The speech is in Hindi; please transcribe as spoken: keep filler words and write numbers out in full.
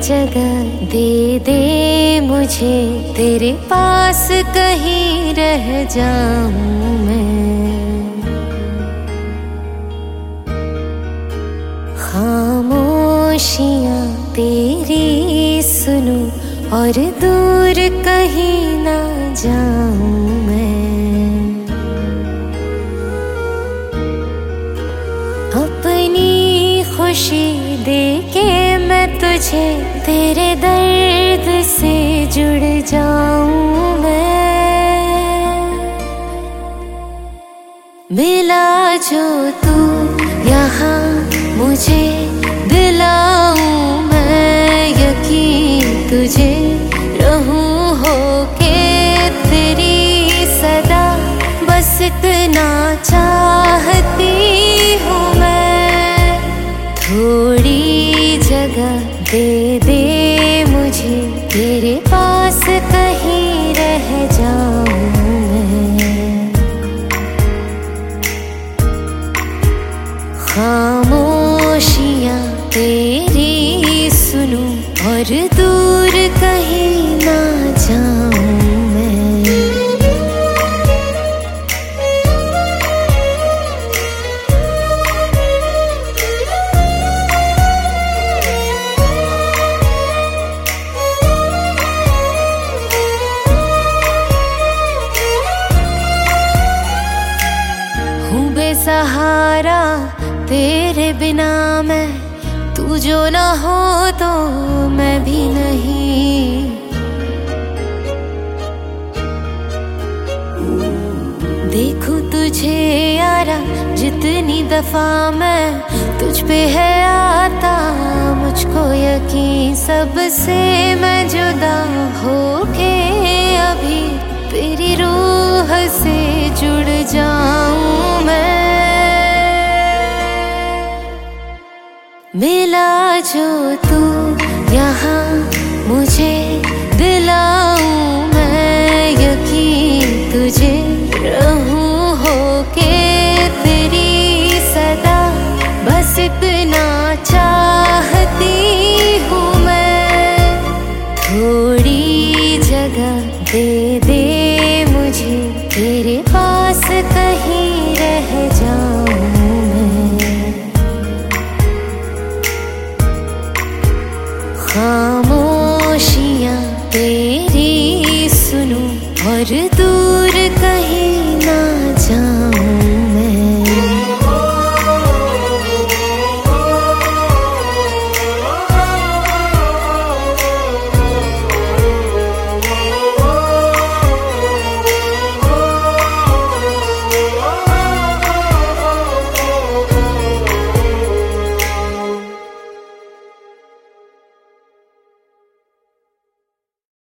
जगह दे दे मुझे, तेरे पास कहीं रह जाऊं मैं। खामोशियां तेरी सुनूं और दूर कहीं ना जाऊं मैं। अपनी खुशी दे के मैं तुझे, तेरे दर्द से जुड़ जाऊं मैं। मिला जो तू यहाँ मुझे, दिलाऊं मैं यकीन तुझे, रहूं होके तेरी सदा, बस इतना चाहती हूँ मैं। थोड़ी जगह दे दे मुझे, तेरे पास कहीं रह जाऊं मैं। खामोशियां तेरी सुनूं और दूर कहीं ना जाऊं मैं। हूँ बेसहारा तेरे बिना मैं, तू जो ना हो तो मैं भी नहीं। देखूं तुझे यारा जितनी दफा मैं, तुझ पे है आता मुझको यकीन, सबसे मैं जुदा होके अभी तेरी रूह से जुड़ जाऊं मैं। मिला जो तू यहाँ मुझे, दिलाऊं मैं यकीन तुझे, रहूं होके तेरी सदा, बस इतना चाहती हूँ मैं। थोड़ी जगह दे दे मुझे, तेरे पास कहीं रह जाऊं मैं। खामोशियां तेरी सुनूं और दूर कहीं ना जाऊं।